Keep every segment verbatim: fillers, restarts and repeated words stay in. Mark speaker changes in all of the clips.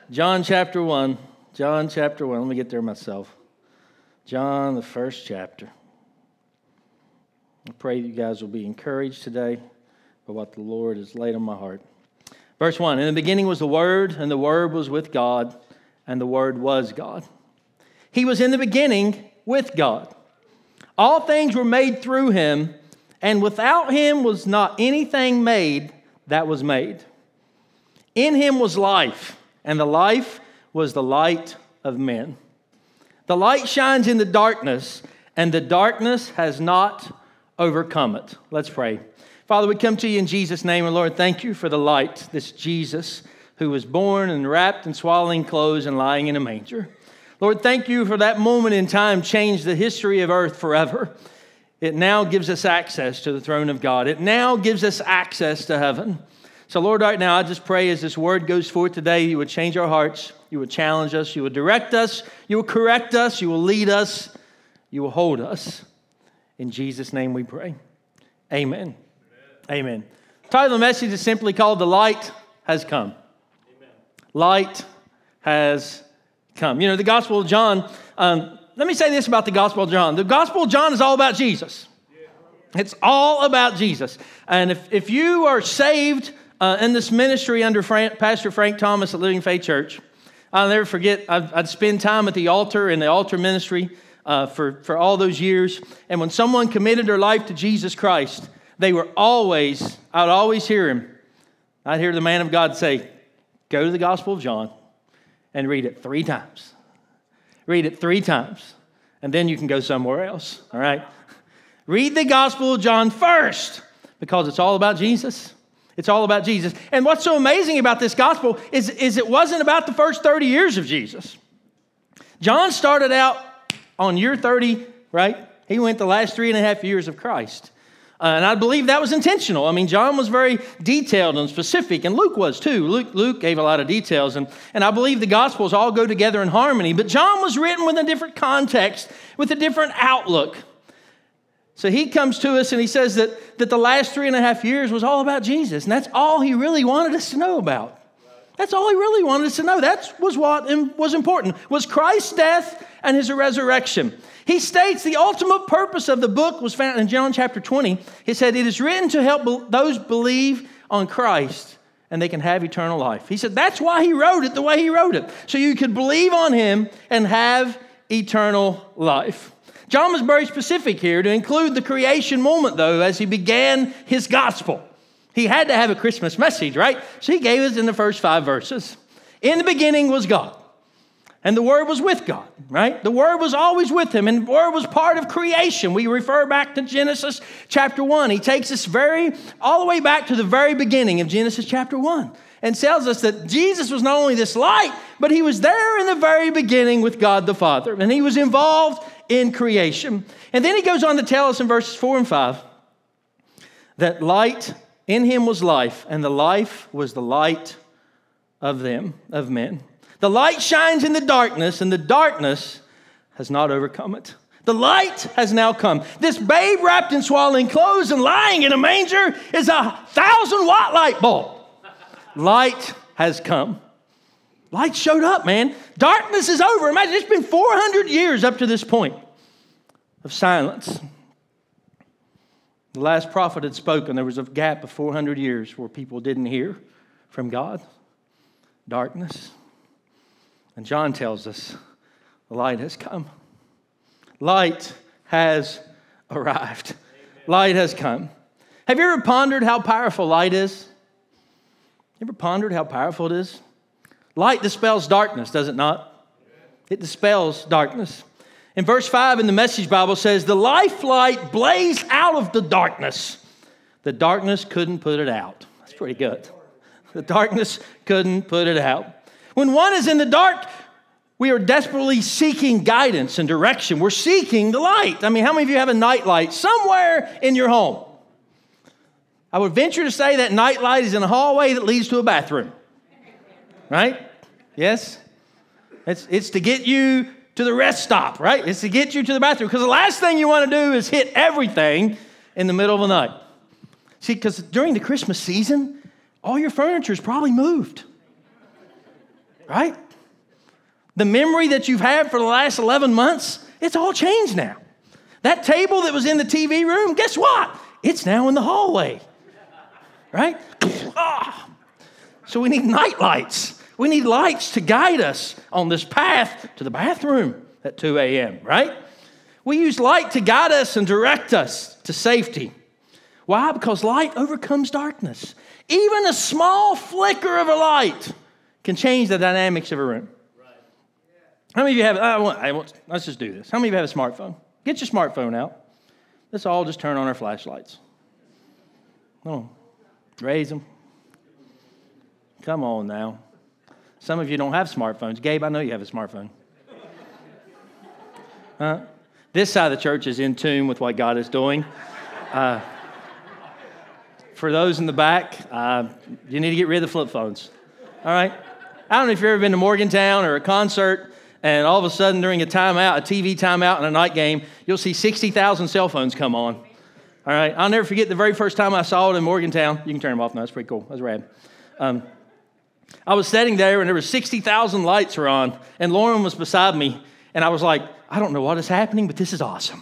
Speaker 1: John chapter one. John chapter one. Let me get there myself. John, the first chapter. I pray you guys will be encouraged today by what the Lord has laid on my heart. Verse one. In the beginning was the Word, and the Word was with God, and the Word was God. He was in the beginning with God. All things were made through Him, and without Him was not anything made that was made. In Him was life, and the life was the light of men. The light shines in the darkness, and the darkness has not overcome it. Let's pray. Father, we come to you in Jesus' name, and Lord, thank you for the light, this Jesus who was born and wrapped in swaddling clothes and lying in a manger. Lord, thank you for that moment in time changed the history of earth forever. It now gives us access to the throne of God. It now gives us access to heaven. So, Lord, right now, I just pray as this word goes forth today, you would change our hearts, you would challenge us, you would direct us, you will correct us, you will lead us, you will hold us. In Jesus' name we pray. Amen. Amen. Amen. The title of the message is simply called The Light Has Come. Amen. Light has come. You know, the Gospel of John, um, let me say this about the Gospel of John. The Gospel of John is all about Jesus. It's all about Jesus. And if, if you are saved uh, in this ministry under Frank, Pastor Frank Thomas at Living Faith Church, I'll never forget, I'd, I'd spend time at the altar in the altar ministry uh, for, for all those years. And when someone committed their life to Jesus Christ, they were always, I'd always hear him. I'd hear the man of God say, go to the Gospel of John and read it three times. Read it three times. And then you can go somewhere else, all right? Read the Gospel of John first because it's all about Jesus. It's all about Jesus. And what's so amazing about this gospel is, is it wasn't about the first thirty years of Jesus. John started out on year thirty, right? He went the last three and a half years of Christ. Uh, and I believe that was intentional. I mean, John was very detailed and specific, and Luke was too. Luke, Luke gave a lot of details, and, and I believe the Gospels all go together in harmony. But John was written with a different context, with a different outlook. So he comes to us and he says that, that the last three and a half years was all about Jesus. And that's all he really wanted us to know about. That's all he really wanted us to know. That was what was important, was Christ's death and his resurrection. He states the ultimate purpose of the book was found in John chapter twenty. He said, it is written to help those believe on Christ and they can have eternal life. He said, that's why he wrote it the way he wrote it. So you could believe on him and have eternal life. John was very specific here to include the creation moment, though, as he began his gospel. He had to have a Christmas message, right? So he gave us in the first five verses. In the beginning was God, and the Word was with God, right? The Word was always with him, and the Word was part of creation. We refer back to Genesis chapter one. He takes us very, all the way back to the very beginning of Genesis chapter one and tells us that Jesus was not only this light, but he was there in the very beginning with God the Father, and he was involved in creation. And then he goes on to tell us in verses four and five that light, in him was life, and the life was the light of them, of men. The light shines in the darkness, and the darkness has not overcome it. The light has now come. This babe wrapped in swaddling clothes and lying in a manger is a thousand watt light bulb. Light has come. Light showed up, man. Darkness is over. Imagine, it's been four hundred years up to this point of silence. The last prophet had spoken. There was a gap of four hundred years where people didn't hear from God. Darkness. And John tells us the light has come. Light has arrived. Amen. Light has come. Have you ever pondered how powerful light is? You ever pondered how powerful it is? Light dispels darkness, does it not? It dispels darkness. In verse five in the Message Bible says, the life light blazed out of the darkness. The darkness couldn't put it out. That's pretty good. The darkness couldn't put it out. When one is in the dark, we are desperately seeking guidance and direction. We're seeking the light. I mean, how many of you have a night light somewhere in your home? I would venture to say that night light is in a hallway that leads to a bathroom. Right? Yes? It's, it's to get you to the rest stop, right? It's to get you to the bathroom. Because the last thing you want to do is hit everything in the middle of the night. See, because during the Christmas season, all your furniture is probably moved. right? The memory that you've had for the last eleven months, it's all changed now. That table that was in the T V room, guess what? It's now in the hallway, right? Ah. So we need night lights. We need lights to guide us on this path to the bathroom at two a.m., right? We use light to guide us and direct us to safety. Why? Because light overcomes darkness. Even a small flicker of a light can change the dynamics of a room. How many of you have, I want, I want, let's just do this. How many of you have a smartphone? Get your smartphone out. Let's all just turn on our flashlights. Oh, raise them. Come on now. Some of you don't have smartphones. Gabe, I know you have a smartphone. Huh? This side of the church is in tune with what God is doing. Uh, for those in the back, uh, you need to get rid of the flip phones. All right? I don't know if you've ever been to Morgantown or a concert, and all of a sudden during a timeout, a T V timeout and a night game, you'll see sixty thousand cell phones come on. All right? I'll never forget the very first time I saw it in Morgantown. You can turn them off now. That's pretty cool. That's rad. Um, I was sitting there, and there were sixty thousand lights were on, and Lauren was beside me, and I was like, I don't know what is happening, but this is awesome.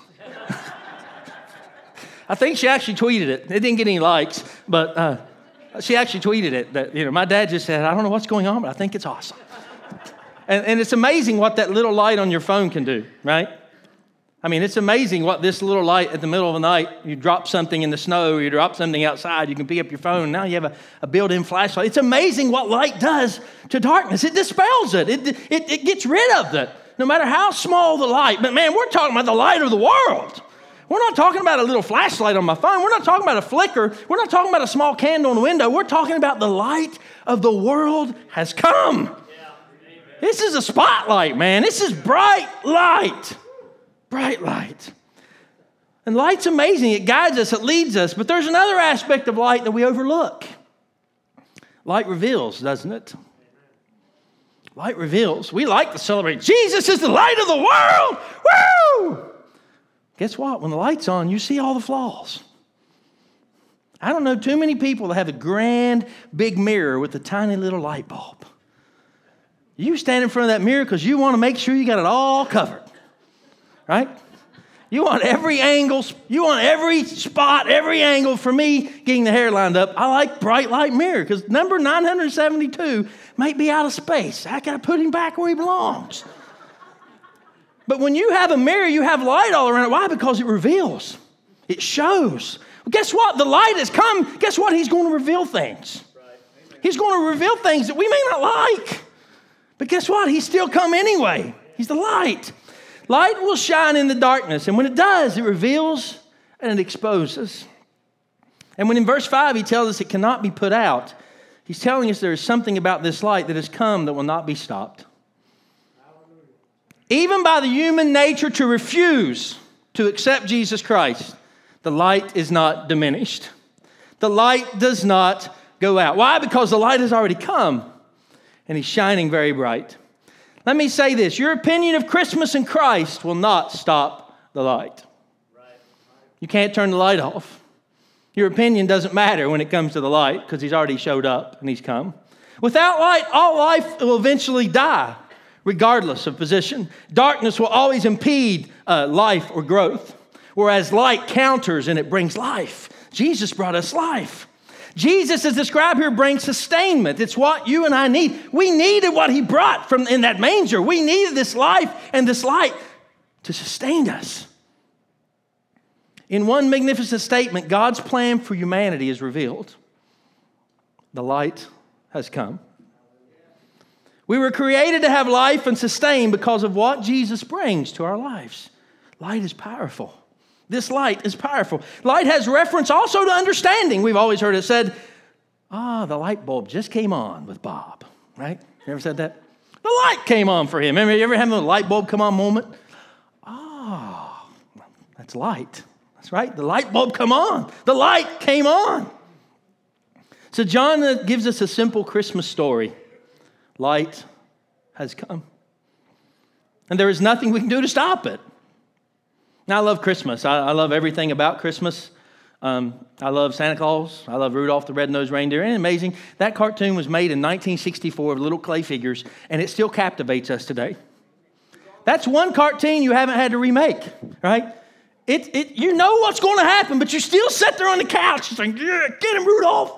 Speaker 1: I think she actually tweeted it. It didn't get any likes, but uh, she actually tweeted it. That, you know, my dad just said, I don't know what's going on, but I think it's awesome. and, and it's amazing what that little light on your phone can do, right? I mean, it's amazing what this little light at the middle of the night, you drop something in the snow, or you drop something outside, you can pick up your phone, now you have a, a built-in flashlight. It's amazing what light does to darkness. It dispels it. It, it. it gets rid of it, no matter how small the light. But man, we're talking about the light of the world. We're not talking about a little flashlight on my phone. We're not talking about a flicker. We're not talking about a small candle in the window. We're talking about the light of the world has come. Yeah. This is a spotlight, man. This is bright light. Bright light. And light's amazing. It guides us. It leads us. But there's another aspect of light that we overlook. Light reveals, doesn't it? Light reveals. We like to celebrate. Jesus is the light of the world. Woo! Guess what? When the light's on, you see all the flaws. I don't know too many people that have a grand, big mirror with a tiny little light bulb. You stand in front of that mirror because you want to make sure you got it all covered. Right? You want every angle, you want every spot, every angle for me getting the hair lined up. I like bright light mirror because number nine hundred seventy-two might be out of space. I got to put him back where he belongs. But when you have a mirror, you have light all around it. Why? Because it reveals. It shows. Well, guess what? The light has come. Guess what? He's going to reveal things. He's going to reveal things that we may not like. But guess what? He's still come anyway. He's the light. Light will shine in the darkness. And when it does, it reveals and it exposes. And when in verse five he tells us it cannot be put out, he's telling us there is something about this light that has come that will not be stopped. Even by the human nature to refuse to accept Jesus Christ, the light is not diminished. The light does not go out. Why? Because the light has already come, and he's shining very bright. Let me say this. Your opinion of Christmas and Christ will not stop the light. You can't turn the light off. Your opinion doesn't matter when it comes to the light because he's already showed up and he's come. Without light, all life will eventually die, regardless of position. Darkness will always impede uh, life or growth, whereas light counters and it brings life. Jesus brought us life. Jesus, as described here, brings sustainment. It's what you and I need. We needed what he brought from in that manger. We needed this life and this light to sustain us. In one magnificent statement, God's plan for humanity is revealed. The light has come. We were created to have life and sustain because of what Jesus brings to our lives. Light is powerful. This light is powerful. Light has reference also to understanding. We've always heard it said, ah, the light bulb just came on with Bob, right? You ever said that? The light came on for him. Remember, you ever have a light bulb come on moment? Oh, that's light. That's right. The light bulb come on. The light came on. So John gives us a simple Christmas story. Light has come. And there is nothing we can do to stop it. Now, I love Christmas. I, I love everything about Christmas. Um, I love Santa Claus. I love Rudolph the Red-Nosed Reindeer. And amazing, that cartoon was made in nineteen sixty-four of little clay figures, and it still captivates us today. That's one cartoon you haven't had to remake, right? It, it, you know what's going to happen, but you still sit there on the couch and saying, yeah, get him, Rudolph.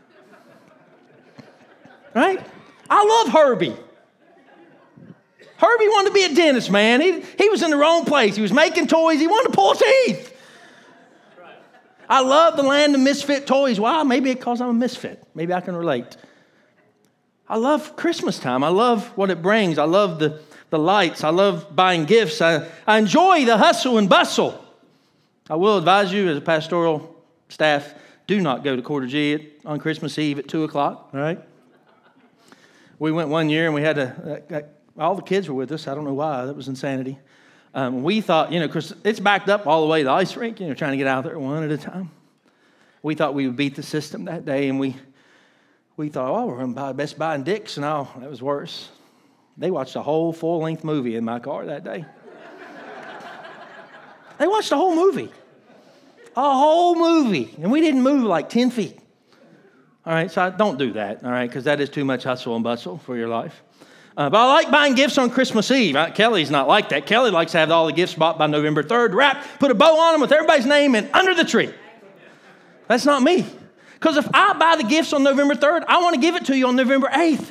Speaker 1: Right? I love Herbie. Herbie wanted to be a dentist, man. He, he was in the wrong place. He was making toys. He wanted to pull teeth. I love the land of misfit toys. Why? Maybe because I'm a misfit. Maybe I can relate. I love Christmas time. I love what it brings. I love the, the lights. I love buying gifts. I, I enjoy the hustle and bustle. I will advise you as a pastoral staff, do not go to Quarter G on Christmas Eve at two o'clock, all right? We went one year and we had a, a, a all the kids were with us. I don't know why. That was insanity. Um, we thought, you know, because it's backed up all the way to the ice rink, you know, trying to get out there one at a time. We thought we would beat the system that day, and we we thought, oh, we're going to buy Best Buy and Dick's, and all. That was worse. They watched a whole full-length movie in my car that day. They watched a whole movie. A whole movie. And we didn't move like ten feet. All right, so I, don't do that, all right, because that is too much hustle and bustle for your life. Uh, but I like buying gifts on Christmas Eve. Uh, Kelly's not like that. Kelly likes to have all the gifts bought by November third, wrapped, put a bow on them with everybody's name and under the tree. That's not me. Because if I buy the gifts on November third, I want to give it to you on November eighth.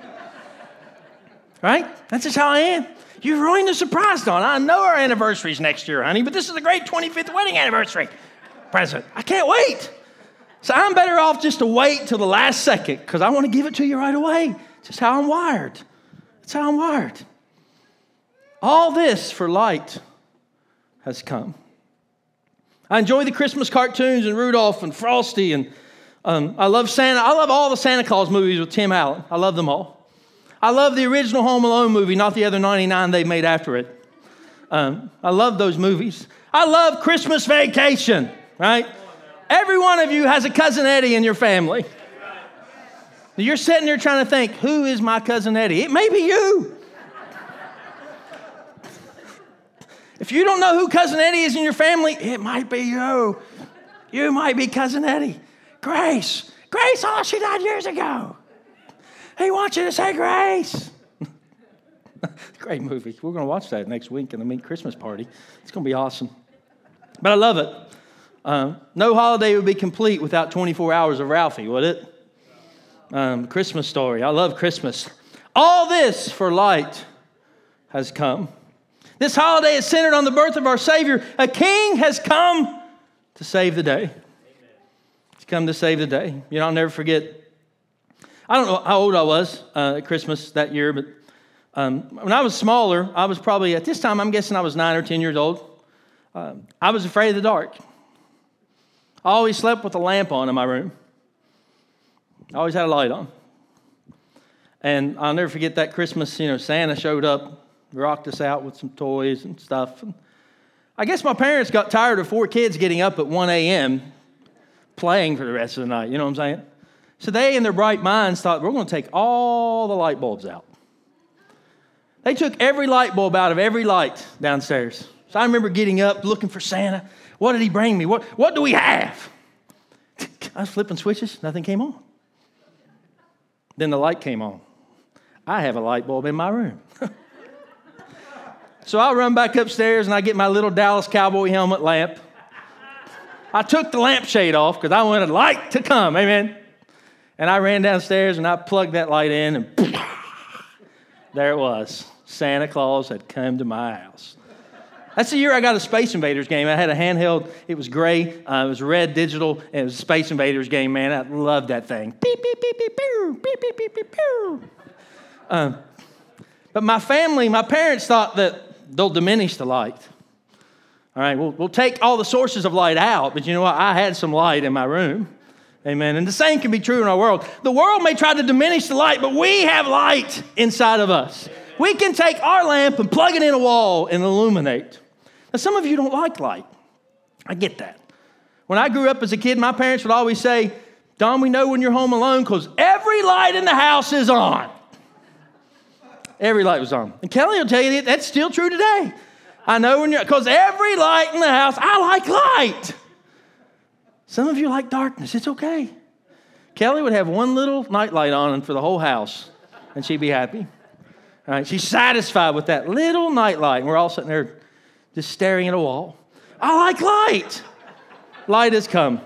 Speaker 1: Right? That's just how I am. You ruined the surprise, Dawn. I know our anniversary's next year, honey, but this is a great twenty-fifth wedding anniversary present. I can't wait. So I'm better off just to wait till the last second because I want to give it to you right away. It's just how I'm wired. That's how I'm wired. All this for light has come. I enjoy the Christmas cartoons and Rudolph and Frosty, and um, I love Santa. I love all the Santa Claus movies with Tim Allen. I love them all. I love the original Home Alone movie, not the other ninety-nine they made after it. Um, I love those movies. I love Christmas Vacation, right? Every one of you has a Cousin Eddie in your family. You're sitting there trying to think, who is my Cousin Eddie? It may be you. If you don't know who Cousin Eddie is in your family, it might be you. You might be Cousin Eddie. Grace. Grace, oh, she died years ago. He wants you to say Grace. Great movie. We're going to watch that next week in the Meet Christmas party. It's going to be awesome. But I love it. Um, no holiday would be complete without twenty-four hours of Ralphie, would it? Um, Christmas Story. I love Christmas. All this for light has come. This holiday is centered on the birth of our Savior. A king has come to save the day. He's come to save the day. You know, I'll never forget. I don't know how old I was uh, at Christmas that year, but um, when I was smaller, I was probably, at this time, I'm guessing I was nine or ten years old. Uh, I was afraid of the dark. I always slept with a lamp on in my room. I always had a light on. And I'll never forget that Christmas, you know, Santa showed up, rocked us out with some toys and stuff. And I guess my parents got tired of four kids getting up at one a.m. playing for the rest of the night, you know what I'm saying? So they, in their bright minds, thought, we're going to take all the light bulbs out. They took every light bulb out of every light downstairs. So I remember getting up, looking for Santa. What did he bring me? What, what do we have? I was flipping switches. Nothing came on. Then the light came on. I have a light bulb in my room. So I run back upstairs and I get my little Dallas Cowboy helmet lamp. I took the lampshade off because I wanted light to come. Amen. And I ran downstairs and I plugged that light in and there it was. Santa Claus had come to my house. That's the year I got a Space Invaders game. I had a handheld. It was gray. Uh, it was red digital. And it was a Space Invaders game, man. I loved that thing. Beep, beep, beep, beep, pew, beep, beep, beep, beep, pew. Um, but my family, my parents thought that they'll diminish the light. All right, we'll, we'll take all the sources of light out. But you know what? I had some light in my room. Amen. And the same can be true in our world. The world may try to diminish the light, but we have light inside of us. We can take our lamp and plug it in a wall and illuminate. Now, some of you don't like light. I get that. When I grew up as a kid, my parents would always say, Don, we know when you're home alone because every light in the house is on. Every light was on. And Kelly will tell you that that's still true today. I know when you're, because every light in the house, I like light. Some of you like darkness. It's okay. Kelly would have one little nightlight on for the whole house, and she'd be happy. All right, she's satisfied with that little nightlight, and we're all sitting there just staring at a wall. I like light. Light has come.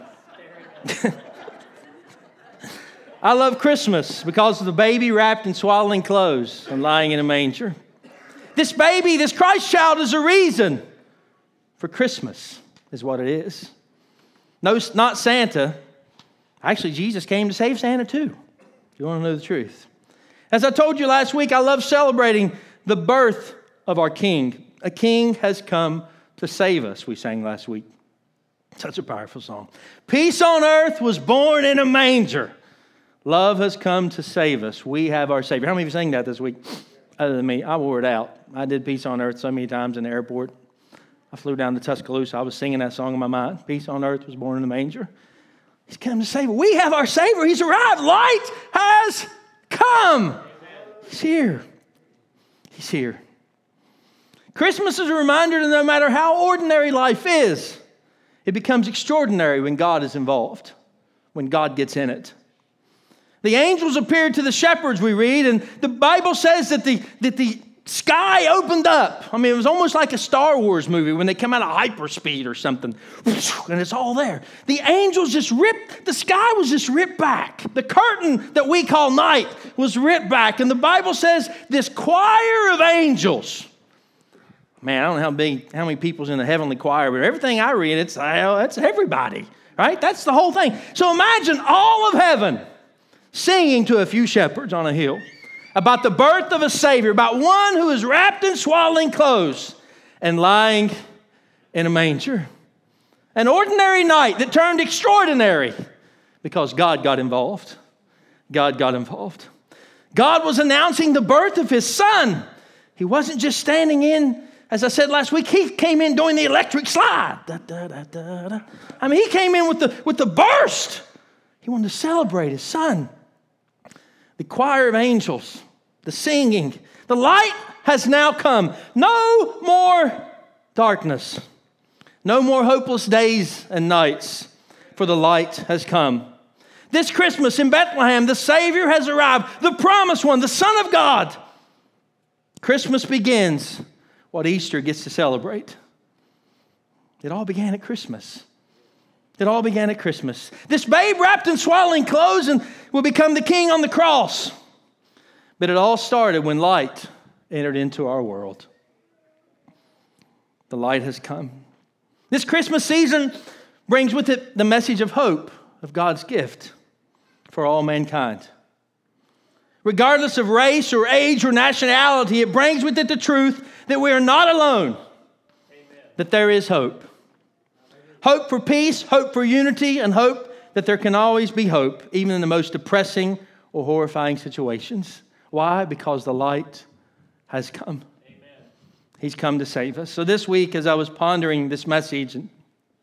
Speaker 1: I love Christmas because of the baby wrapped in swaddling clothes and lying in a manger. This baby, this Christ child, is a reason for Christmas, is what it is. No, not Santa. Actually, Jesus came to save Santa too, if you want to know the truth. As I told you last week, I love celebrating the birth of our King. A King has come to save us, we sang last week. Such a powerful song. Peace on earth was born in a manger. Love has come to save us. We have our Savior. How many of you sang that this week? Other than me, I wore it out. I did Peace on Earth so many times in the airport. I flew down to Tuscaloosa. I was singing that song in my mind. Peace on earth was born in a manger. He's come to save us. We have our Savior. He's arrived. Light has come. He's here. He's here. Christmas is a reminder that no matter how ordinary life is, it becomes extraordinary when God is involved, when God gets in it. The angels appeared to the shepherds, we read, and the Bible says that the, that the sky opened up. I mean, it was almost like a Star Wars movie when they come out of hyperspeed or something, and it's all there. The angels just ripped, the sky was just ripped back. The curtain that we call night was ripped back, and the Bible says this choir of angels. Man, I don't know how big, how many people's in the heavenly choir, but everything I read, it's, well, that's everybody, right? That's the whole thing. So imagine all of heaven singing to a few shepherds on a hill about the birth of a Savior, about one who is wrapped in swaddling clothes and lying in a manger. An ordinary night that turned extraordinary because God got involved. God got involved. God was announcing the birth of His Son. He wasn't just standing in, as I said last week, He came in doing the electric slide. Da, da, da, da, da. I mean, He came in with the, with the burst. He wanted to celebrate His Son. The choir of angels, the singing, the light has now come. No more darkness. No more hopeless days and nights, for the light has come. This Christmas in Bethlehem, the Savior has arrived, the promised one, the Son of God. Christmas begins what Easter gets to celebrate. It all began at Christmas. It all began at Christmas. This babe wrapped in swaddling clothes and will become the king on the cross. But it all started when light entered into our world. The light has come. This Christmas season brings with it the message of hope of God's gift for all mankind. Regardless of race or age or nationality, it brings with it the truth that we are not alone. Amen. That there is hope. Hope for peace, hope for unity, and hope that there can always be hope, even in the most depressing or horrifying situations. Why? Because the light has come. Amen. He's come to save us. So this week, as I was pondering this message, and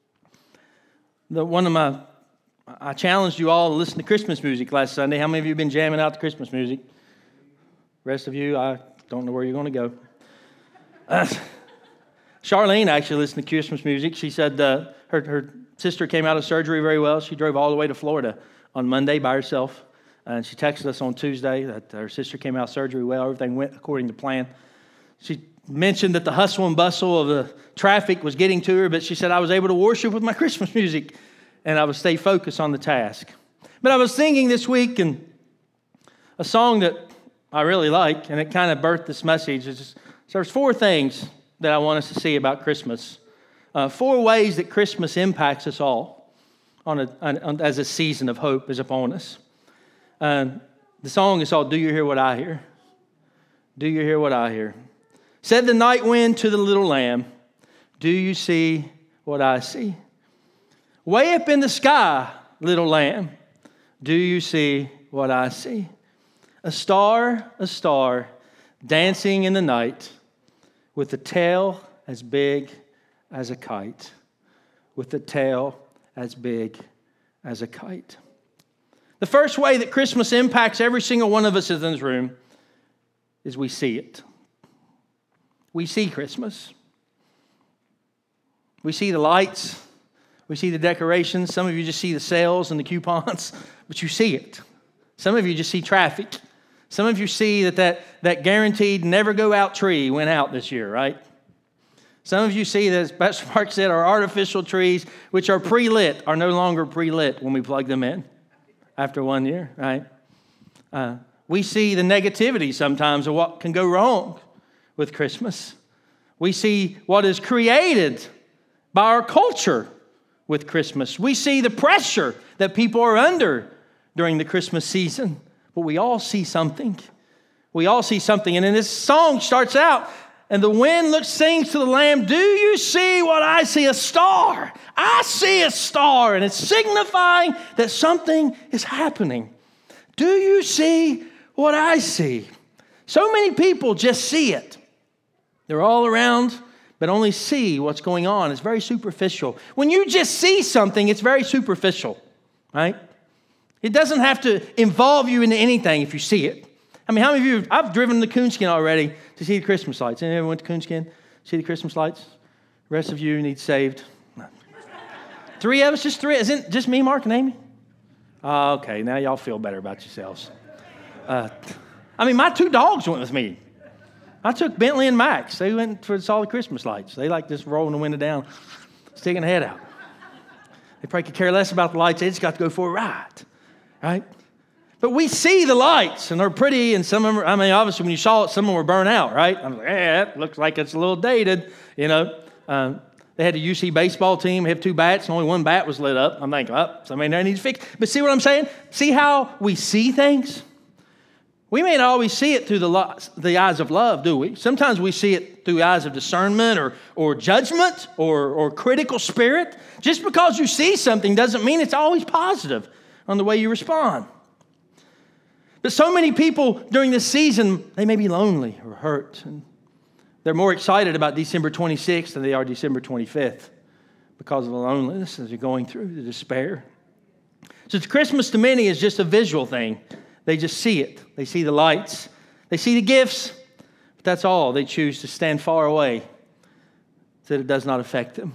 Speaker 1: the, one of my, I challenged you all to listen to Christmas music last Sunday. How many of you have been jamming out the Christmas music? Rest of you, I don't know where you're going to go. Uh, Charlene actually listened to Christmas music. She said uh, her, her sister came out of surgery very well. She drove all the way to Florida on Monday by herself. And she texted us on Tuesday that her sister came out of surgery well. Everything went according to plan. She mentioned that the hustle and bustle of the traffic was getting to her, but she said, I was able to worship with my Christmas music, and I would stay focused on the task. But I was singing this week, and a song that I really like, and it kind of birthed this message. It's just, so there's four things that I want us to see about Christmas. Uh, four ways that Christmas impacts us all on a, on, as a season of hope is upon us. Uh, the song is called, Do You Hear What I Hear? Do you hear what I hear? Said the night wind to the little lamb, do you see what I see? Way up in the sky, little lamb, do you see what I see? A star, a star, dancing in the night, with a tail as big as a kite. With a tail as big as a kite. The first way that Christmas impacts every single one of us in this room is we see it. We see Christmas. We see the lights. We see the decorations. Some of you just see the sales and the coupons, but you see it. Some of you just see traffic. Some of you see that that, that guaranteed never go out tree went out this year, right? Some of you see that, as Pastor Mark said, our artificial trees, which are pre-lit, are no longer pre-lit when we plug them in after one year, right? Uh, we see the negativity sometimes of what can go wrong with Christmas. We see what is created by our culture with Christmas. We see the pressure that people are under during the Christmas season. But we all see something. We all see something. And then this song starts out, and the wind looks, sings to the Lamb, do you see what I see? A star. I see a star. And it's signifying that something is happening. Do you see what I see? So many people just see it. They're all around, but only see what's going on. It's very superficial. When you just see something, it's very superficial, right? It doesn't have to involve you into anything if you see it. I mean, how many of you, I've driven to Coonskin already to see the Christmas lights. Anyone went to Coonskin? See the Christmas lights? The rest of you need saved. No. Three of us, just three. Isn't it just me, Mark, and Amy? Oh, okay, now y'all feel better about yourselves. Uh, I mean, my two dogs went with me. I took Bentley and Max. They went for saw the Christmas lights. They like just rolling the window down, sticking the head out. They probably could care less about the lights. They just got to go for a ride. Right? But we see the lights, and they're pretty, and some of them, are, I mean, obviously, when you saw it, some of them were burnt out, right? I'm like, eh, that looks like it's a little dated, you know. Um, they had a U C baseball team, have two bats, and only one bat was lit up. I'm thinking, oh, somebody there needs to fix. But see what I'm saying? See how we see things? We may not always see it through the, lo- the eyes of love, do we? Sometimes we see it through the eyes of discernment or, or judgment or, or critical spirit. Just because you see something doesn't mean it's always positive on the way you respond. But so many people during this season, they may be lonely or hurt. And they're more excited about December twenty-sixth than they are December twenty-fifth because of the loneliness as they're going through the despair. So Christmas to many is just a visual thing. They just see it. They see the lights. They see the gifts. But that's all. They choose to stand far away so that it does not affect them.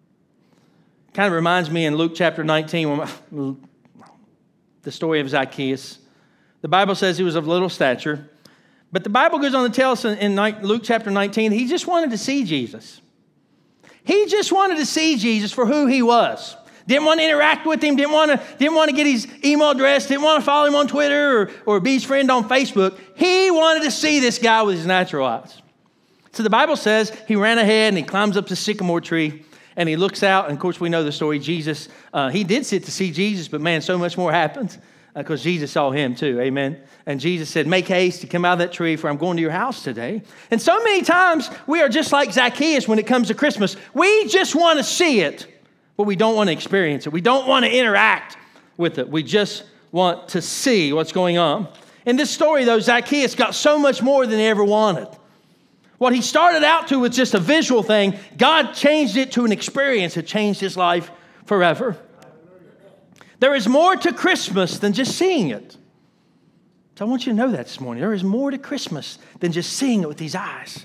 Speaker 1: Kind of reminds me in Luke chapter nineteen, when my, the story of Zacchaeus. The Bible says he was of little stature. But the Bible goes on to tell us in, in Luke chapter nineteen, he just wanted to see Jesus. He just wanted to see Jesus for who he was. Didn't want to interact with him, didn't want to, didn't want to get his email address, didn't want to follow him on Twitter or, or be his friend on Facebook. He wanted to see this guy with his natural eyes. So the Bible says he ran ahead and he climbs up the sycamore tree and he looks out. And of course, we know the story. Jesus, uh, he did sit to see Jesus, but man, so much more happened because uh, Jesus saw him too. Amen. And Jesus said, make haste to come out of that tree, for I'm going to your house today. And so many times we are just like Zacchaeus when it comes to Christmas. We just want to see it, but we don't want to experience it. We don't want to interact with it. We just want to see what's going on. In this story, though, Zacchaeus got so much more than he ever wanted. What he started out to was just a visual thing. God changed it to an experience that changed his life forever. There is more to Christmas than just seeing it. So I want you to know that this morning. There is more to Christmas than just seeing it with these eyes.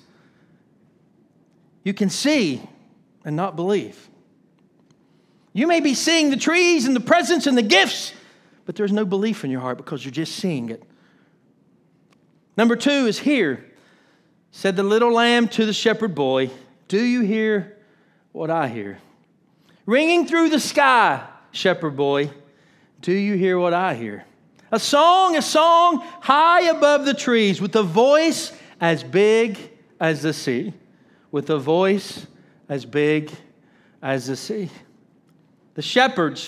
Speaker 1: You can see and not believe. You may be seeing the trees and the presents and the gifts, but there's no belief in your heart because you're just seeing it. Number two is hear. Said the little lamb to the shepherd boy, do you hear what I hear? Ringing through the sky, shepherd boy, do you hear what I hear? A song, a song high above the trees with a voice as big as the sea. With a voice as big as the sea. The shepherds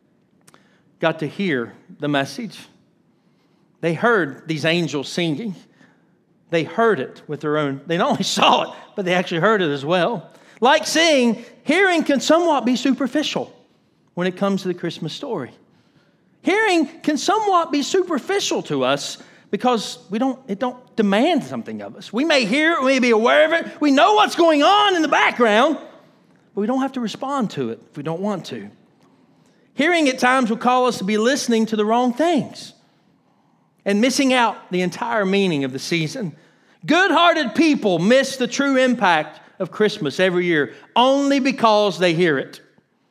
Speaker 1: got to hear the message. They heard these angels singing. They heard it with their own. They not only saw it, but they actually heard it as well. Like seeing, hearing can somewhat be superficial when it comes to the Christmas story. Hearing can somewhat be superficial to us because we don't, it don't demand something of us. We may hear it, we may be aware of it. We know what's going on in the background, but we don't have to respond to it if we don't want to. Hearing at times will call us to be listening to the wrong things and missing out the entire meaning of the season. Good-hearted people miss the true impact of Christmas every year only because they hear it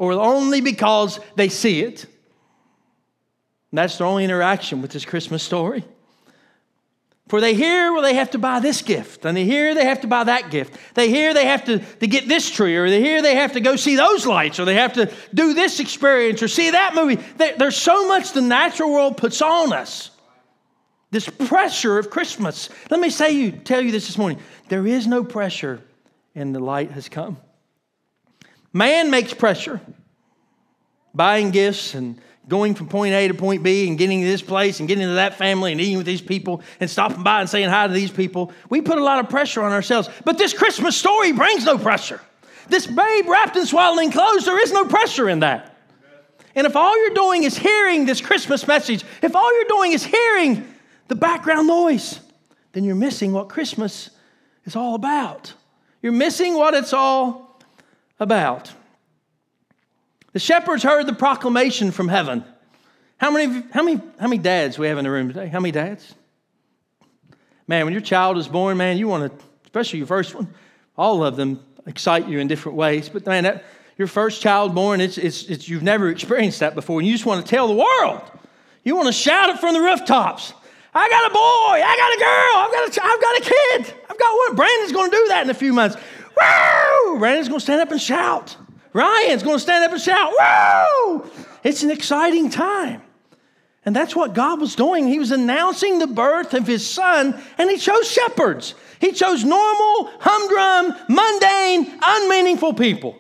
Speaker 1: or only because they see it. And that's their only interaction with this Christmas story. For they hear, well, they have to buy this gift. And they hear they have to buy that gift. They hear they have to, to get this tree. Or they hear they have to go see those lights. Or they have to do this experience or see that movie. They, there's so much the natural world puts on us. This pressure of Christmas. Let me say you, tell you this this morning. There is no pressure, and the light has come. Man makes pressure. Buying gifts and going from point A to point B and getting to this place and getting to that family and eating with these people and stopping by and saying hi to these people. We put a lot of pressure on ourselves. But this Christmas story brings no pressure. This babe wrapped in swaddling clothes, there is no pressure in that. And if all you're doing is hearing this Christmas message, if all you're doing is hearing the background noise, then you're missing what Christmas is all about. You're missing what it's all about. The shepherds heard the proclamation from heaven. How many, how many, how many dads we have in the room today? How many dads? Man, when your child is born, man, you want to, especially your first one, all of them excite you in different ways. But man, that, your first child born, it's, it's, it's, you've never experienced that before. And you just want to tell the world. You want to shout it from the rooftops. I got a boy. I got a girl. I've got a, I've got a kid. I've got one. Brandon's going to do that in a few months. Woo! Brandon's going to stand up and shout. Ryan's going to stand up and shout, woo! It's an exciting time. And that's what God was doing. He was announcing the birth of his son, and he chose shepherds. He chose normal, humdrum, mundane, unmeaningful people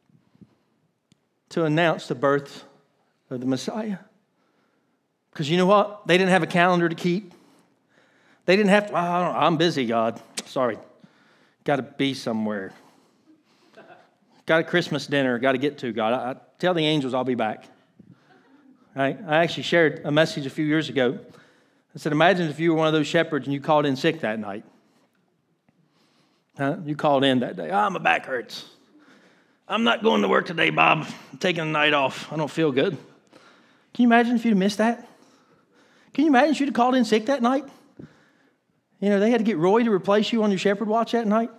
Speaker 1: to announce the birth of the Messiah. Because you know what? They didn't have a calendar to keep. They didn't have to, oh, I don't know, I'm busy, God. Sorry. Got to be somewhere. Got a Christmas dinner, got to get to, God. I, I tell the angels I'll be back. Right? I actually shared a message a few years ago. I said, imagine if you were one of those shepherds and you called in sick that night. Huh? You called in that day. Ah, oh, my back hurts. I'm not going to work today, Bob. I'm taking the night off. I don't feel good. Can you imagine if you'd missed that? Can you imagine if you'd have called in sick that night? You know, they had to get Roy to replace you on your shepherd watch that night.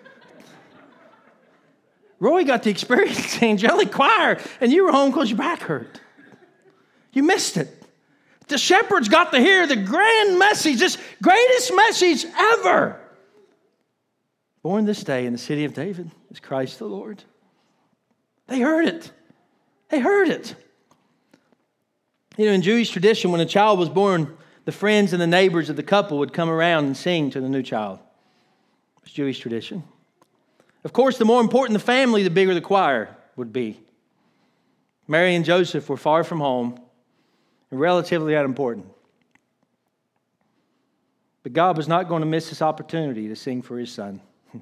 Speaker 1: Roy got to experience the angelic choir, and you were home because your back hurt. You missed it. The shepherds got to hear the grand message, this greatest message ever. Born this day in the city of David is Christ the Lord. They heard it. They heard it. You know, in Jewish tradition, when a child was born, the friends and the neighbors of the couple would come around and sing to the new child. It's Jewish tradition. Of course, the more important the family, the bigger the choir would be. Mary and Joseph were far from home and relatively unimportant. But God was not going to miss this opportunity to sing for his son. The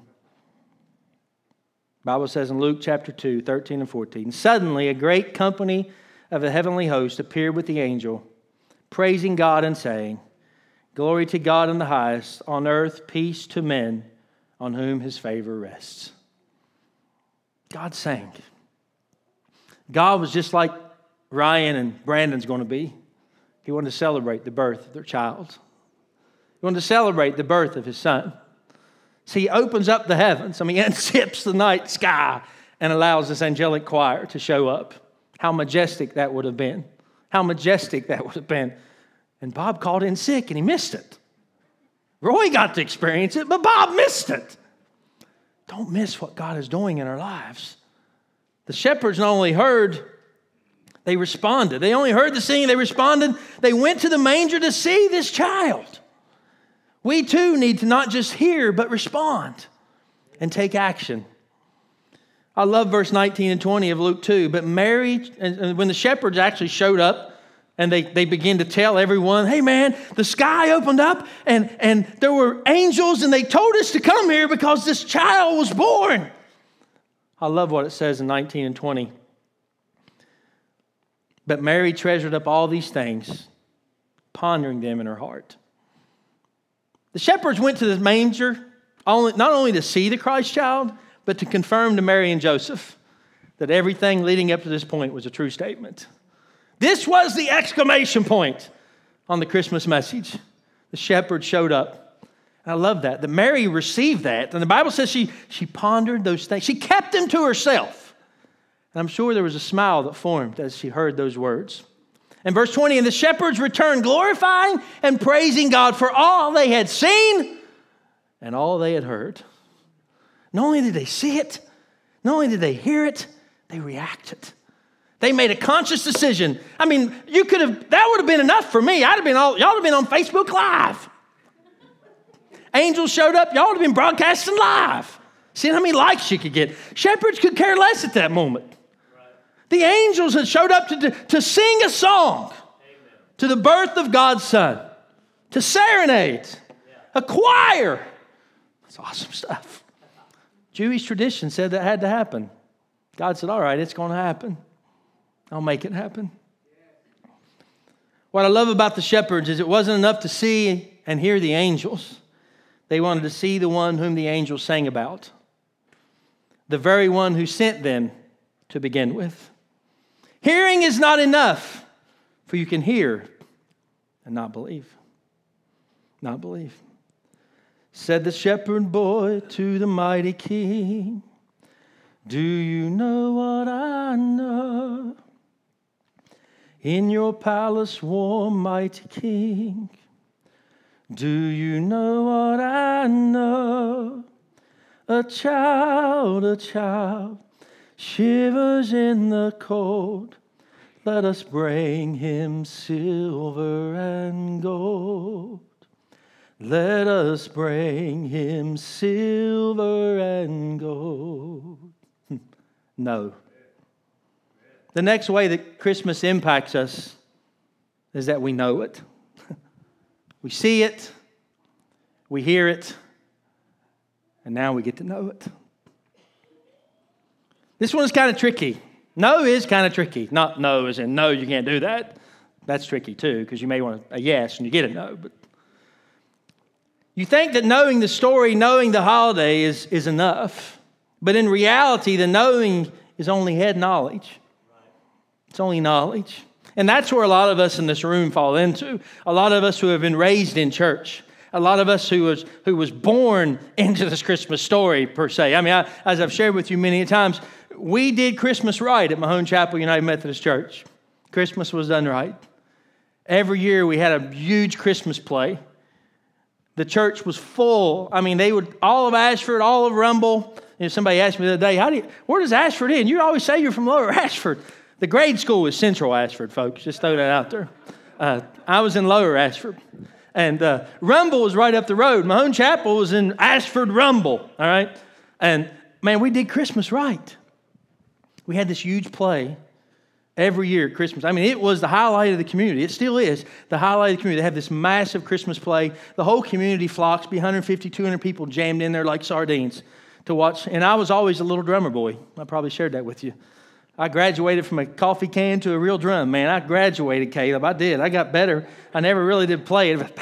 Speaker 1: Bible says in Luke chapter two, thirteen and fourteen, suddenly a great company of the heavenly host appeared with the angel, praising God and saying, glory to God in the highest, on earth peace to men on whom his favor rests. God sang. God was just like Ryan and Brandon's going to be. He wanted to celebrate the birth of their child. He wanted to celebrate the birth of his son. So he opens up the heavens. I mean, he unzips the night sky and allows this angelic choir to show up. How majestic that would have been. How majestic that would have been. And Bob called in sick and he missed it. Roy got to experience it, but Bob missed it. Don't miss what God is doing in our lives. The shepherds not only heard, they responded. They only heard the singing, they responded. They went to the manger to see this child. We too need to not just hear, but respond and take action. I love verse nineteen and twenty of Luke two. But Mary, and when the shepherds actually showed up, and they, they began to tell everyone, hey man, the sky opened up and, and there were angels and they told us to come here because this child was born. I love what it says in nineteen and twenty. But Mary treasured up all these things, pondering them in her heart. The shepherds went to the manger only, not only to see the Christ child, but to confirm to Mary and Joseph that everything leading up to this point was a true statement. This was the exclamation point on the Christmas message. The shepherds showed up. And I love that, that Mary received that. And the Bible says she, she pondered those things. She kept them to herself. And I'm sure there was a smile that formed as she heard those words. And verse twenty, and the shepherds returned glorifying and praising God for all they had seen and all they had heard. Not only did they see it, not only did they hear it, they reacted. They made a conscious decision. I mean, you could have, that would have been enough for me. I'd have been all, y'all would have been on Facebook Live. Angels showed up, y'all would have been broadcasting live. See how many likes you could get. Shepherds could care less at that moment. The angels had showed up to, to sing a song to the birth of God's Son, to serenade, a choir. That's awesome stuff. Jewish tradition said that had to happen. God said, all right, it's going to happen. I'll make it happen. What I love about the shepherds is it wasn't enough to see and hear the angels. They wanted to see the one whom the angels sang about, the very one who sent them to begin with. Hearing is not enough, for you can hear and not believe. Not believe. Said the shepherd boy to the mighty king, do you know what I know? In your palace, warm, mighty king, do you know what I know? A child, a child, shivers in the cold. Let us bring him silver and gold. Let us bring him silver and gold. No. The next way that Christmas impacts us is that we know it. We see it, we hear it, and now we get to know it. This one's kind of tricky. No is kind of tricky. Not no as in no, you can't do that. That's tricky too, because you may want a yes and you get a no. But you think that knowing the story, knowing the holiday is, is enough. But in reality, the knowing is only head knowledge. It's only knowledge. And that's where a lot of us in this room fall into. A lot of us who have been raised in church. A lot of us who was who was born into this Christmas story, per se. I mean, I, as I've shared with you many times, we did Christmas right at Mahone Chapel United Methodist Church. Christmas was done right. Every year we had a huge Christmas play. The church was full. I mean, they would, all of Ashford, all of Rumble. You know, somebody asked me the other day, "How do you, where does Ashford in? You always say you're from Lower Ashford." The grade school is Central Ashford, folks. Just throw that out there. Uh, I was in Lower Ashford. And uh, Rumble was right up the road. Mahone Chapel was in Ashford Rumble, all right? And, man, we did Christmas right. We had this huge play every year at Christmas. I mean, it was the highlight of the community. It still is the highlight of the community. They have this massive Christmas play. The whole community flocks, be one hundred fifty, two hundred people jammed in there like sardines to watch. And I was always a little drummer boy. I probably shared that with you. I graduated from a coffee can to a real drum, man. I graduated, Caleb. I did. I got better. I never really did play it.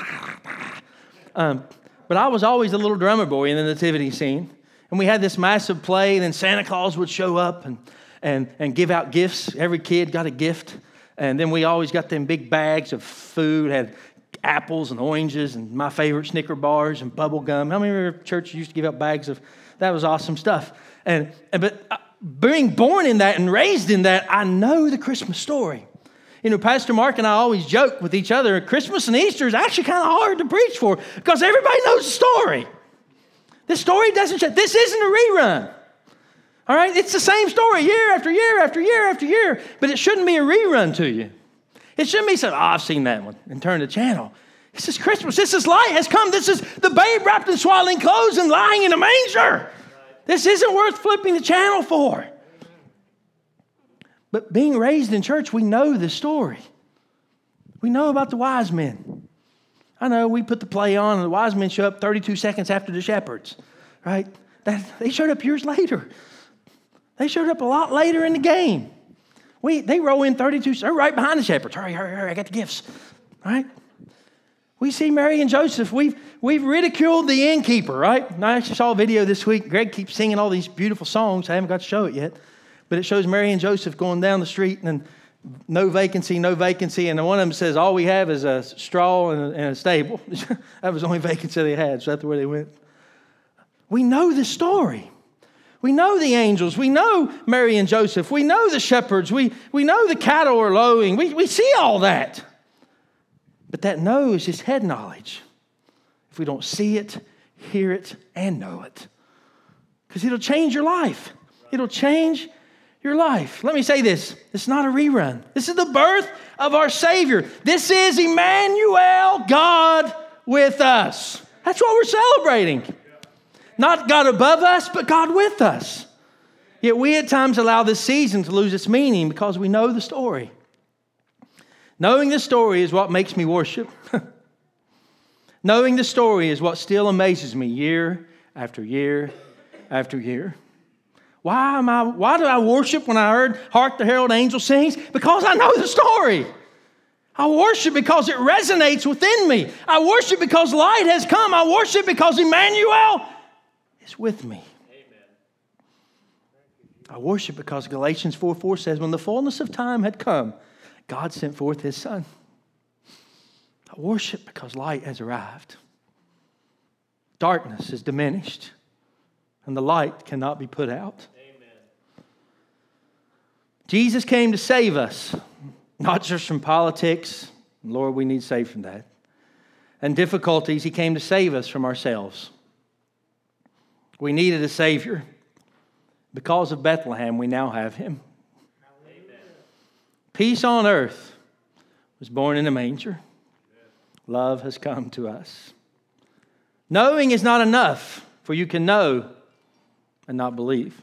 Speaker 1: Um, but I was always a little drummer boy in the nativity scene. And we had this massive play, and then Santa Claus would show up and, and, and give out gifts. Every kid got a gift. And then we always got them big bags of food, had apples and oranges and my favorite Snicker bars and bubble gum. How many of your churches used to give out bags of, that was awesome stuff. And, and but... I, Being born in that and raised in that, I know the Christmas story. You know, Pastor Mark and I always joke with each other, Christmas and Easter is actually kind of hard to preach for because everybody knows the story. This story doesn't change. This isn't a rerun. All right? It's the same story year after year after year after year, but it shouldn't be a rerun to you. It shouldn't be saying, oh, I've seen that one, and turn the channel. This is Christmas. This is light has come. This is the babe wrapped in swaddling clothes and lying in a manger. This isn't worth flipping the channel for. But being raised in church, we know the story. We know about the wise men. I know we put the play on and the wise men show up thirty-two seconds after the shepherds, right? That, they showed up years later. They showed up a lot later in the game. We They roll in thirty-two, they're right behind the shepherds. Hurry, hurry, hurry, I got the gifts, right? We see Mary and Joseph. We've, we've ridiculed the innkeeper, right? And I actually saw a video this week. Greg keeps singing all these beautiful songs. I haven't got to show it yet. But it shows Mary and Joseph going down the street and no vacancy, no vacancy. And one of them says, all we have is a straw and a, and a stable. That was the only vacancy they had. So that's where they went. We know the story. We know the angels. We know Mary and Joseph. We know the shepherds. We, we know the cattle are lowing. We, we see all that. But that know is just head knowledge. If we don't see it, hear it, and know it. Because it'll change your life. It'll change your life. Let me say this. It's not a rerun. This is the birth of our Savior. This is Emmanuel, God with us. That's what we're celebrating. Not God above us, but God with us. Yet we at times allow this season to lose its meaning because we know the story. Knowing the story is what makes me worship. Knowing the story is what still amazes me year after year after year. Why am I? Why do I worship when I heard Hark the Herald Angels Sings? Because I know the story. I worship because it resonates within me. I worship because light has come. I worship because Emmanuel is with me. Amen. I worship because Galatians four four says, when the fullness of time had come, God sent forth His Son. I worship because light has arrived. Darkness is diminished, and the light cannot be put out. Amen. Jesus came to save us, not just from politics. Lord, we need saved from that. And difficulties. He came to save us from ourselves. We needed a Savior. Because of Bethlehem, we now have Him. Amen. Peace on earth was born in a manger. Love has come to us. Knowing is not enough, for you can know and not believe.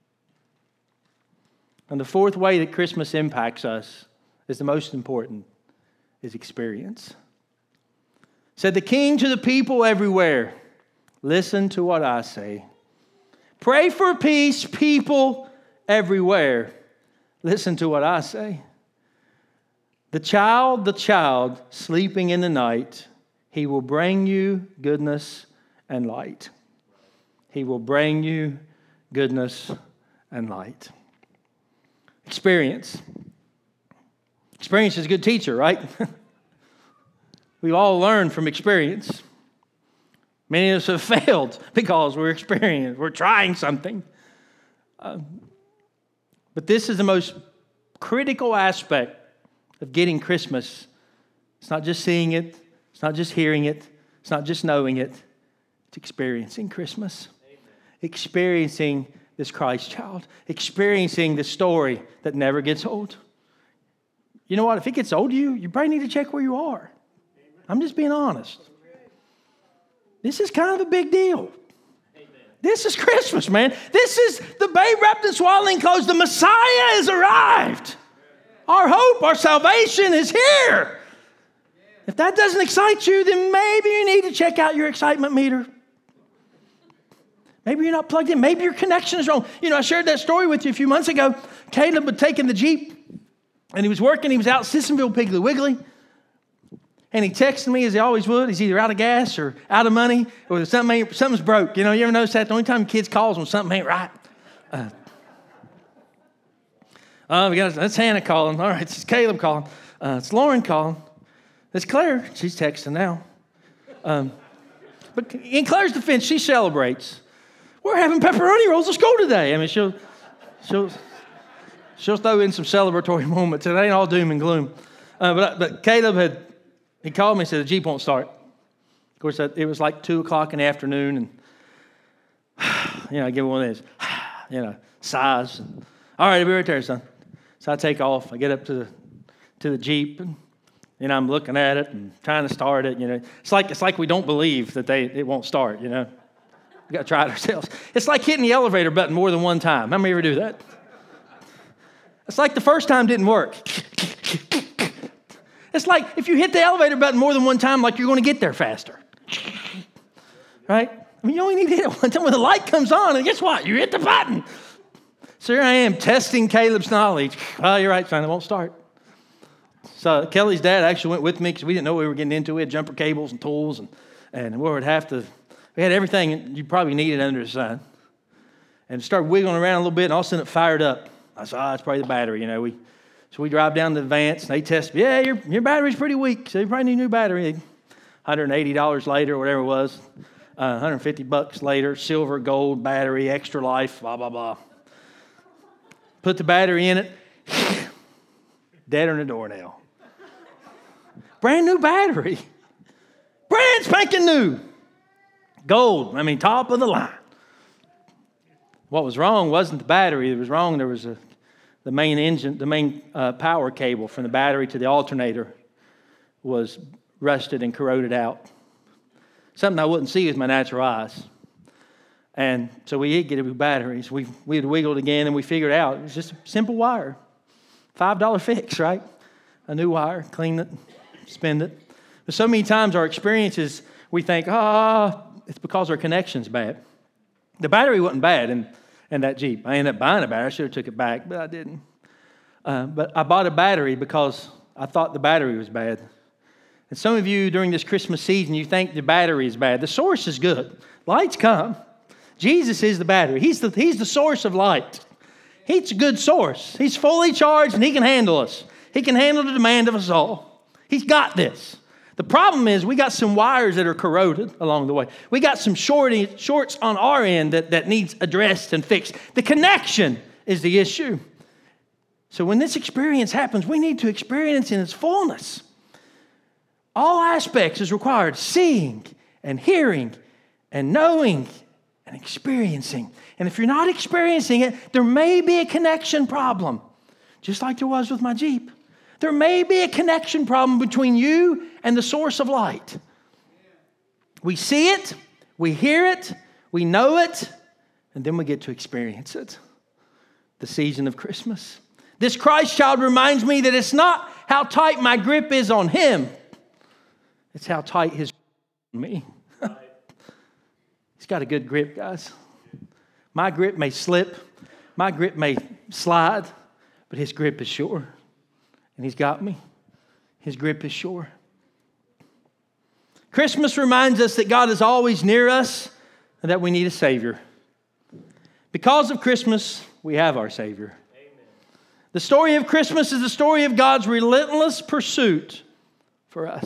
Speaker 1: And the fourth way that Christmas impacts us is the most important, is experience. Said the King to the people everywhere, listen to what I say. Pray for peace, people everywhere. Listen to what I say. The child, the child, sleeping in the night, He will bring you goodness and light. He will bring you goodness and light. Experience. Experience is a good teacher, right? We all learn from experience. Many of us have failed because we're experiencing, we're trying something. Uh, but this is the most critical aspect of getting Christmas. It's not just seeing it. It's not just hearing it. It's not just knowing it. It's experiencing Christmas. Amen. Experiencing this Christ child. Experiencing the story that never gets old. You know what? If it gets old to you, you probably need to check where you are. Amen. I'm just being honest. This is kind of a big deal. Amen. This is Christmas, man. This is the babe wrapped in swaddling clothes. The Messiah has arrived. Our hope, our salvation is here. If that doesn't excite you, then maybe you need to check out your excitement meter. Maybe you're not plugged in. Maybe your connection is wrong. You know, I shared that story with you a few months ago. Caleb had taken the Jeep, and he was working. He was out Sissonville Piggly Wiggly. And he texted me, as he always would. He's either out of gas or out of money, or something ain't, something's broke. You know, you ever notice that? The only time kids calls when something ain't right. Uh, uh, we got that's Hannah calling. All right, it's Caleb calling. Uh, it's Lauren calling. It's Claire. She's texting now. Um, but in Claire's defense, she celebrates. We're having pepperoni rolls at school today. I mean, she'll she'll she'll throw in some celebratory moments. It ain't all doom and gloom. Uh, but but Caleb had he called me and said the Jeep won't start. Of course, it was like two o'clock in the afternoon, and you know, I give him one of these, you know, sighs. All right, I'll be right there, son. So I take off. I get up to the to the Jeep, and you know, I'm looking at it and trying to start it. You know, it's like it's like we don't believe that they it won't start. You know, we got to try it ourselves. It's like hitting the elevator button more than one time. How many ever do that? It's like the first time didn't work. It's like if you hit the elevator button more than one time, like you're going to get there faster. Right? I mean, you only need to hit it one time when the light comes on, and guess what? You hit the button. So here I am testing Caleb's knowledge. Oh, you're right, son. It won't start. So Kelly's dad actually went with me because we didn't know what we were getting into. We had jumper cables and tools, and, and we would have to, we had everything you probably needed under the sun. And started wiggling around a little bit, and all of a sudden it fired up. I said, oh, it's probably the battery, you know. We So we drive down to Advance, and they test, yeah, your your battery's pretty weak, so you probably need a new battery. one hundred eighty dollars later, or whatever it was. Uh, one hundred fifty bucks later, silver, gold, battery, extra life, blah, blah, blah. Put the battery in it, deader than a doornail. Brand new battery. Brand spanking new. Gold, I mean, top of the line. What was wrong wasn't the battery. It was wrong. There was a, the main engine, the main uh, power cable from the battery to the alternator was rusted and corroded out. Something I wouldn't see with my natural eyes. And so we did get it with batteries. We we had wiggled again, and we figured out it was just a simple wire. five dollar fix, right? A new wire, clean it, spin it. But so many times our experiences, we think, ah, oh, it's because our connection's bad. The battery wasn't bad in, in that Jeep. I ended up buying a battery. I should have took it back, but I didn't. Uh, but I bought a battery because I thought the battery was bad. And some of you during this Christmas season, you think the battery is bad. The source is good. Lights come. Jesus is the battery. He's the, he's the source of light. He's a good source. He's fully charged and he can handle us. He can handle the demand of us all. He's got this. The problem is we got some wires that are corroded along the way. We got some shorty, shorts on our end that, that needs addressed and fixed. The connection is the issue. So when this experience happens, we need to experience in its fullness. All aspects is required. Seeing and hearing and knowing and experiencing. And if you're not experiencing it, there may be a connection problem. Just like there was with my Jeep. There may be a connection problem between you and the source of light. We see it, we hear it, we know it, and then we get to experience it. The season of Christmas. This Christ child reminds me that it's not how tight my grip is on him. It's how tight his on me. He's got a good grip, guys. My grip may slip, my grip may slide, but his grip is sure. And he's got me. His grip is sure. Christmas reminds us that God is always near us and that we need a Savior. Because of Christmas, we have our Savior. Amen. The story of Christmas is the story of God's relentless pursuit for us.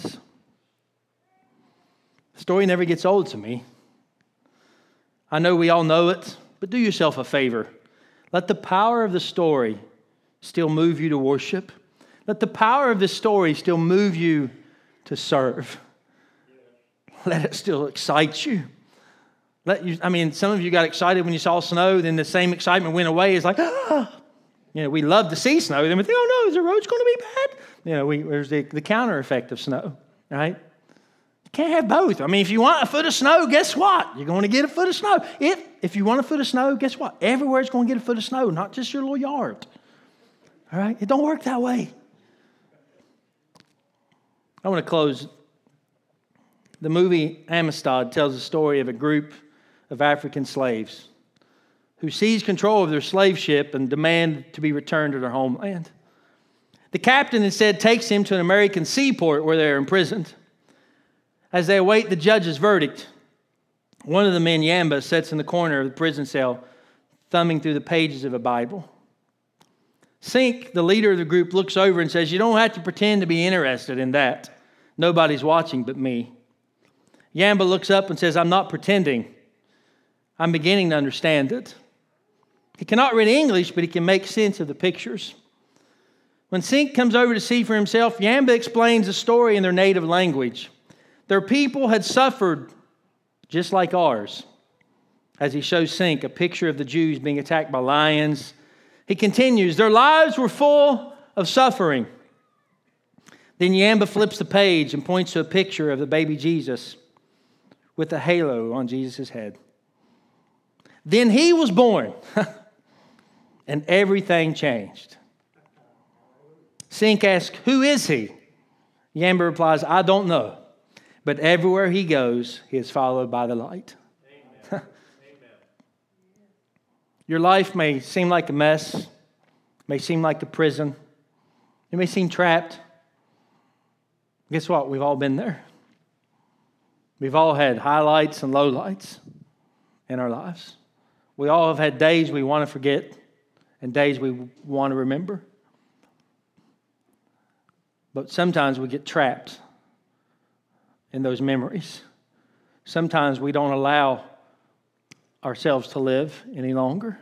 Speaker 1: The story never gets old to me. I know we all know it, but do yourself a favor. Let the power of the story still move you to worship. Let the power of this story still move you to serve. Let it still excite you. Let you. I mean, some of you got excited when you saw snow, then the same excitement went away. It's like, ah. You know, we love to see snow. Then we think, oh no, is the road's going to be bad? You know, we, there's the, the counter effect of snow, right? You can't have both. I mean, if you want a foot of snow, guess what? You're going to get a foot of snow. If, if you want a foot of snow, guess what? Everywhere's going to get a foot of snow, not just your little yard. All right? It don't work that way. I want to close. The movie Amistad tells the story of a group of African slaves who seize control of their slave ship and demand to be returned to their homeland. The captain instead takes them to an American seaport where they're imprisoned. As they await the judge's verdict, one of the men, Yamba, sits in the corner of the prison cell, thumbing through the pages of a Bible. Sink, the leader of the group, looks over and says, "You don't have to pretend to be interested in that. Nobody's watching but me." Yamba looks up and says, "I'm not pretending. I'm beginning to understand it." He cannot read English, but he can make sense of the pictures. When Sink comes over to see for himself, Yamba explains the story in their native language. Their people had suffered just like ours. As he shows Sink a picture of the Jews being attacked by lions, he continues, their lives were full of suffering. Then Yamba flips the page and points to a picture of the baby Jesus with a halo on Jesus' head. Then he was born, and everything changed. Sink asks, "Who is he?" Yamba replies, "I don't know, but everywhere he goes, he is followed by the light." Amen. Your life may seem like a mess, may seem like a prison. You may seem trapped. Guess what? We've all been there. We've all had highlights and lowlights in our lives. We all have had days we want to forget and days we want to remember. But sometimes we get trapped in those memories. sometimes we don't allow ourselves to live any longer.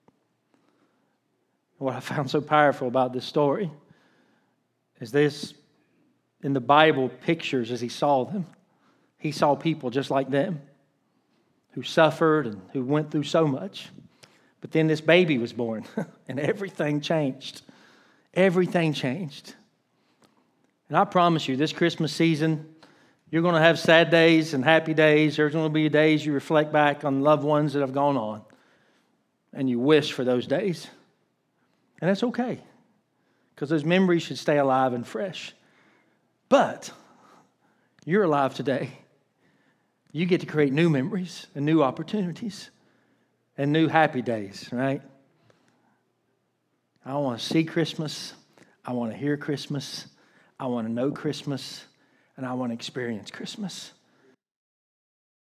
Speaker 1: What I found so powerful about this story is this, in the Bible pictures as he saw them, he saw people just like them who suffered and who went through so much. But then this baby was born and everything changed. Everything changed. And I promise you, this Christmas season, you're going to have sad days and happy days. There's going to be days you reflect back on loved ones that have gone on and you wish for those days. And that's okay, because those memories should stay alive and fresh. But you're alive today. You get to create new memories and new opportunities and new happy days, right? I want to see Christmas. I want to hear Christmas. I want to know Christmas. And I want to experience Christmas.